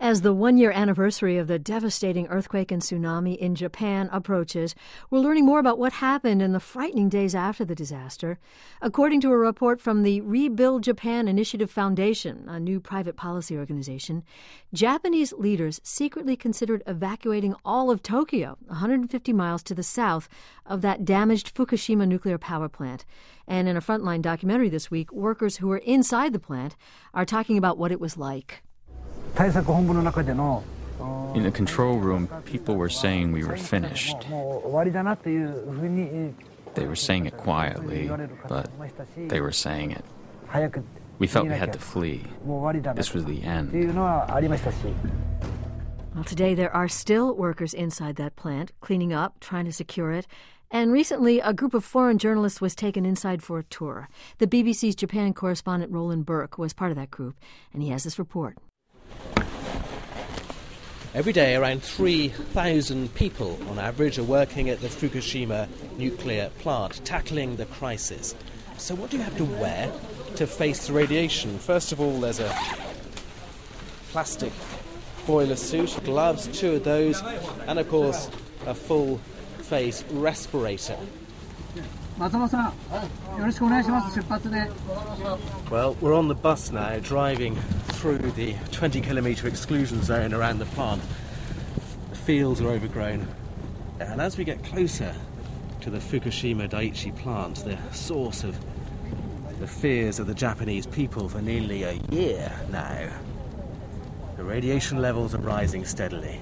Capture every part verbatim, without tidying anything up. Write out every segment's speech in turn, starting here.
As the one-year anniversary of the devastating earthquake and tsunami in Japan approaches, we're learning more about what happened in the frightening days after the disaster. According to a report from the Rebuild Japan Initiative Foundation, a new private policy organization, Japanese leaders secretly considered evacuating all of Tokyo, one hundred fifty miles to the south of that damaged Fukushima nuclear power plant. And in a Frontline documentary this week, workers who were inside the plant are talking about what it was like. In the control room, people were saying we were finished. They were saying it quietly, but they were saying it. We felt we had to flee. This was the end. Well, today there are still workers inside that plant, cleaning up, trying to secure it. And recently, a group of foreign journalists was taken inside for a tour. The B B C's Japan correspondent Roland Burke was part of that group, and he has this report. Every day, around three thousand people on average are working at the Fukushima nuclear plant, tackling the crisis. So what do you have to wear to face the radiation? First of all, there's a plastic boiler suit, gloves, two of those, and of course, a full-face respirator. Well, we're on the bus now, driving through the twenty kilometre exclusion zone around the plant. The fields are overgrown. And as we get closer to the Fukushima Daiichi plant, the source of the fears of the Japanese people for nearly a year now, the radiation levels are rising steadily.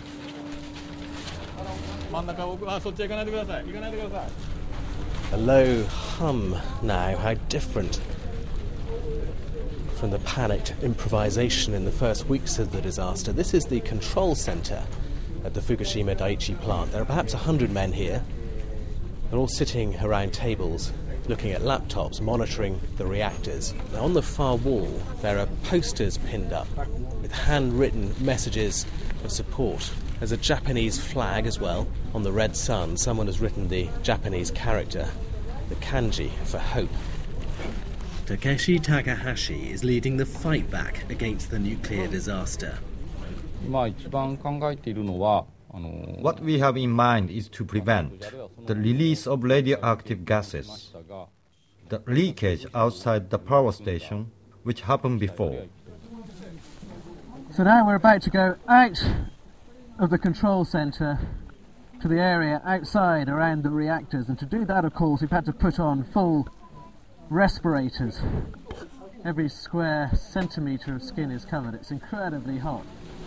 A low hum now, how different from the panicked improvisation in the first weeks of the disaster. This is the control centre at the Fukushima Daiichi plant. There are perhaps one hundred men here. They're all sitting around tables, looking at laptops, monitoring the reactors. Now, on the far wall, there are posters pinned up with handwritten messages of support. There's a Japanese flag as well. On the red sun, someone has written the Japanese character, the kanji, for hope. Takeshi Takahashi is leading the fight back against the nuclear disaster. What we have in mind is to prevent the release of radioactive gases, the leakage outside the power station, which happened before. So now we're about to go out of the control centre to the area outside around the reactors, and to do that, of course, we've had to put on full respirators. Every square centimetre of skin is covered. It's incredibly hot.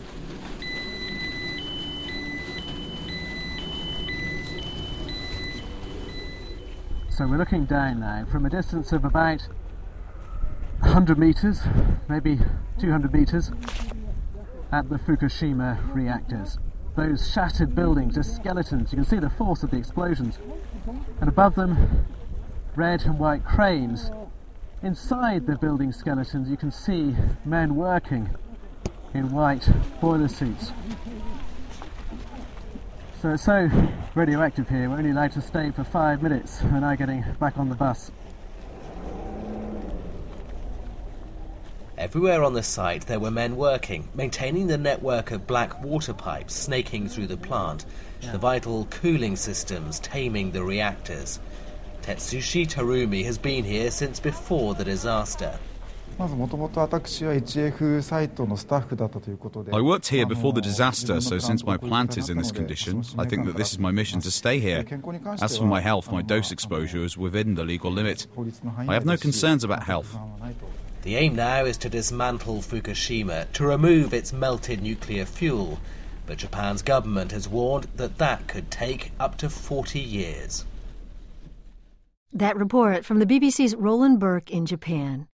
So we're looking down now from a distance of about one hundred metres, maybe two hundred metres, at the Fukushima reactors. Those shattered buildings are skeletons. You can see the force of the explosions. And above them, red and white cranes. Inside the building skeletons, you can see men working in white boiler suits. So it's so radioactive here, we're only allowed to stay for five minutes. We're now getting back on the bus. Everywhere on the site there were men working, maintaining the network of black water pipes snaking through the plant, yeah. The vital cooling systems taming the reactors. Tetsushi Terumi has been here since before the disaster. I worked here before the disaster, so since my plant is in this condition, I think that this is my mission to stay here. As for my health, my dose exposure is within the legal limit. I have no concerns about health. The aim now is to dismantle Fukushima, to remove its melted nuclear fuel. But Japan's government has warned that that could take up to forty years. That report from the B B C's Roland Burke in Japan.